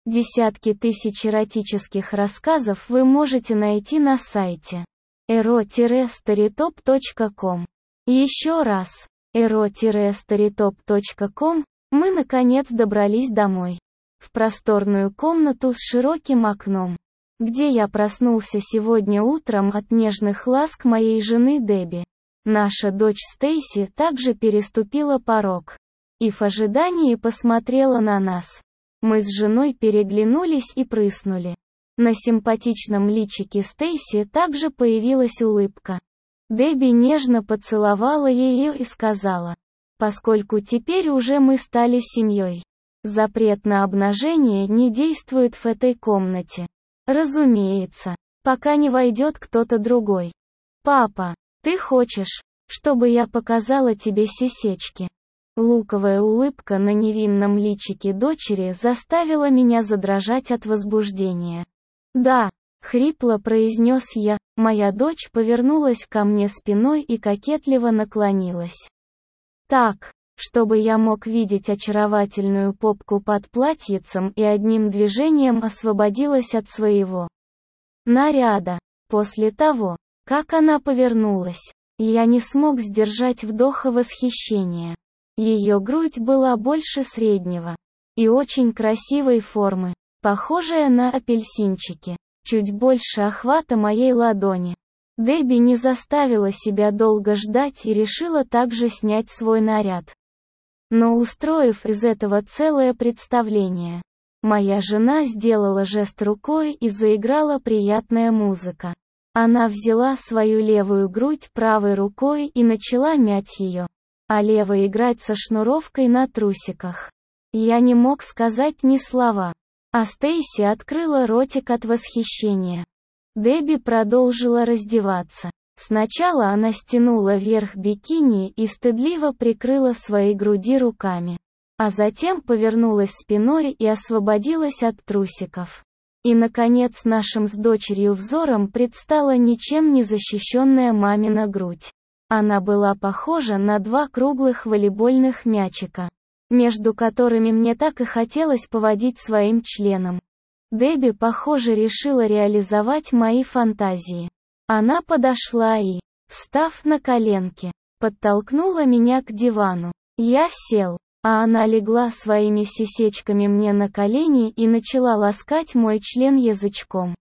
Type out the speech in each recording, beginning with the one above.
Десятки тысяч эротических рассказов вы можете найти на сайте ero-storytop.com. Еще раз, ero-storytop.com. Мы наконец добрались домой. В просторную комнату с широким окном, где я проснулся сегодня утром от нежных ласк моей жены Дебби. Наша дочь Стейси также переступила порог и в ожидании посмотрела на нас. Мы с женой переглянулись и прыснули. На симпатичном личике Стейси также появилась улыбка. Дебби нежно поцеловала ее и сказала: «Поскольку теперь уже мы стали семьей, запрет на обнажение не действует в этой комнате. Разумеется, пока не войдет кто-то другой. Папа, ты хочешь, чтобы я показала тебе сисечки?» Луковая улыбка на невинном личике дочери заставила меня задрожать от возбуждения. «Да», — хрипло произнес я. Моя дочь повернулась ко мне спиной и кокетливо наклонилась. Так, чтобы я мог видеть очаровательную попку под платьицем, и одним движением освободилась от своего наряда. После того, как она повернулась, я не смог сдержать вдоха восхищения. Ее грудь была больше среднего и очень красивой формы, похожая на апельсинчики, чуть больше охвата моей ладони. Дебби не заставила себя долго ждать и решила также снять свой наряд. Но устроив из этого целое представление, моя жена сделала жест рукой и заиграла приятная музыка. Она взяла свою левую грудь правой рукой и начала мять ее, а левой играть со шнуровкой на трусиках. Я не мог сказать ни слова, а Стейси открыла ротик от восхищения. Дебби продолжила раздеваться. Сначала она стянула верх бикини и стыдливо прикрыла свои груди руками, а затем повернулась спиной и освободилась от трусиков. И, наконец, нашим с дочерью взором предстала ничем не защищенная мамина грудь. Она была похожа на два круглых волейбольных мячика, между которыми мне так и хотелось поводить своим членом. Дебби, похоже, решила реализовать мои фантазии. Она подошла и, встав на коленки, подтолкнула меня к дивану. Я сел, а она легла своими сисечками мне на колени и начала ласкать мой член язычком.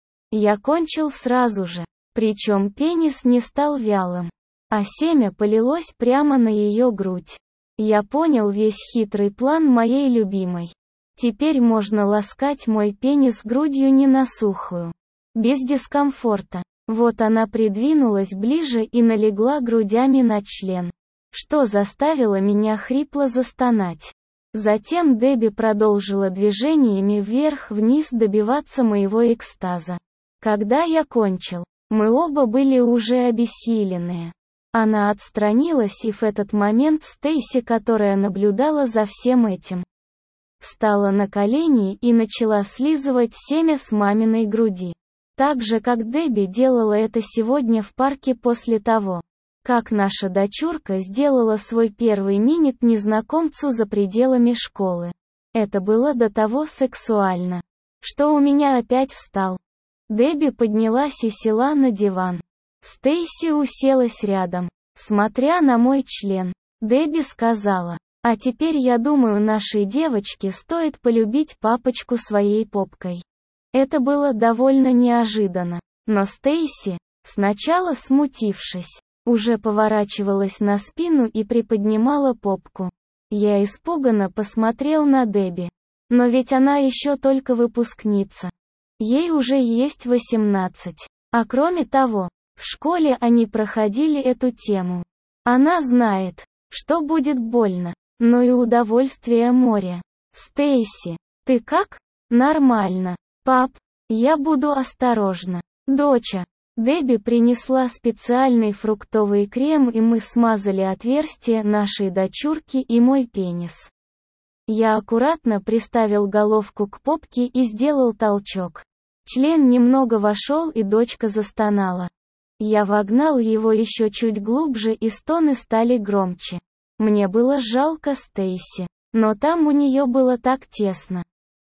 Я кончил сразу же, причем пенис не стал вялым, а семя полилось прямо на ее грудь. Я понял весь хитрый план моей любимой. Теперь можно ласкать мой пенис грудью не на сухую, без дискомфорта. Вот она придвинулась ближе и налегла грудями на член, что заставило меня хрипло застонать. Затем Дебби продолжила движениями вверх-вниз добиваться моего экстаза. Когда я кончил, мы оба были уже обессиленные. Она отстранилась, и в этот момент Стейси, которая наблюдала за всем этим, встала на колени и начала слизывать семя с маминой груди. Так же, как Дебби делала это сегодня в парке после того, как наша дочурка сделала свой первый минет незнакомцу за пределами школы. Это было до того сексуально, что у меня опять встал. Дебби поднялась и села на диван. Стейси уселась рядом, смотря на мой член. Дебби сказала: «А теперь я думаю, нашей девочке стоит полюбить папочку своей попкой». Это было довольно неожиданно, но Стейси, сначала смутившись, уже поворачивалась на спину и приподнимала попку. Я испуганно посмотрел на Дебби. Но ведь она еще только выпускница. Ей уже есть 18. А кроме того, в школе они проходили эту тему. Она знает, что будет больно, но и удовольствие море. Стейси, ты как? Нормально. Пап, я буду осторожна. Доча. Дебби принесла специальный фруктовый крем, и мы смазали отверстие нашей дочурки и мой пенис. Я аккуратно приставил головку к попке и сделал толчок. Член немного вошел, и дочка застонала. Я вогнал его еще чуть глубже, и стоны стали громче. Мне было жалко Стейси, но там у нее было так тесно.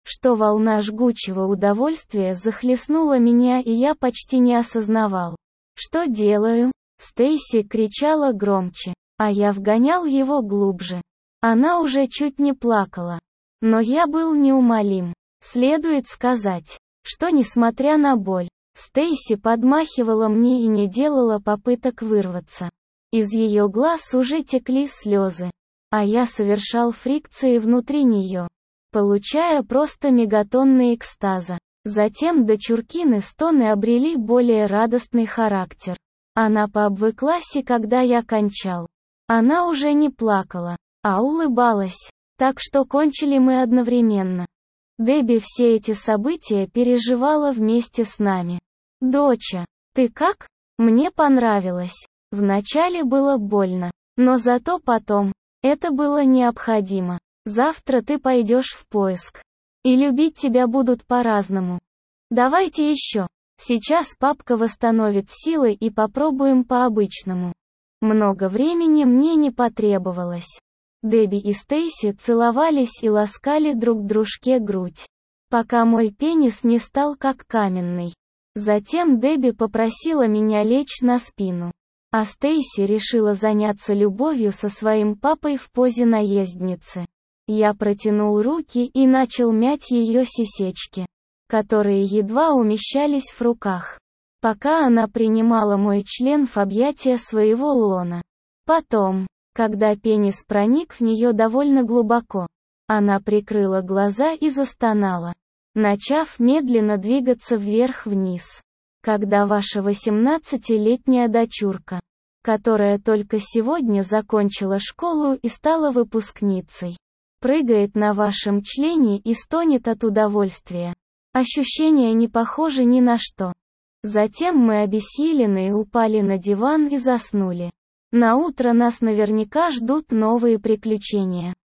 что волна жгучего удовольствия захлестнула меня, и я почти не осознавал, что делаю. Стейси кричала громче, а я вгонял его глубже. Она уже чуть не плакала. Но я был неумолим. Следует сказать, что несмотря на боль, Стейси подмахивала мне и не делала попыток вырваться. Из ее глаз уже текли слезы, а я совершал фрикции внутри нее, получая просто мегатонны экстаза. Затем дочуркины стоны обрели более радостный характер. Она пообвыклась, и когда я кончал, она уже не плакала, а улыбалась. Так что кончили мы одновременно. Дебби все эти события переживала вместе с нами. «Доча, ты как?» Мне понравилось. Вначале было больно, но зато потом, это было необходимо. Завтра ты пойдешь в поиск. И любить тебя будут по-разному. Давайте еще. Сейчас папка восстановит силы и попробуем по-обычному. Много времени мне не потребовалось. Дебби и Стейси целовались и ласкали друг дружке грудь, пока мой пенис не стал как каменный. Затем Дебби попросила меня лечь на спину, а Стейси решила заняться любовью со своим папой в позе наездницы. Я протянул руки и начал мять ее сисечки, которые едва умещались в руках, пока она принимала мой член в объятия своего лона. Потом, когда пенис проник в нее довольно глубоко, она прикрыла глаза и застонала, начав медленно двигаться вверх-вниз. Когда ваша 18-летняя дочурка, которая только сегодня закончила школу и стала выпускницей, прыгает на вашем члене и стонет от удовольствия. Ощущения не похожи ни на что. Затем мы обессиленные упали на диван и заснули. На утро нас наверняка ждут новые приключения.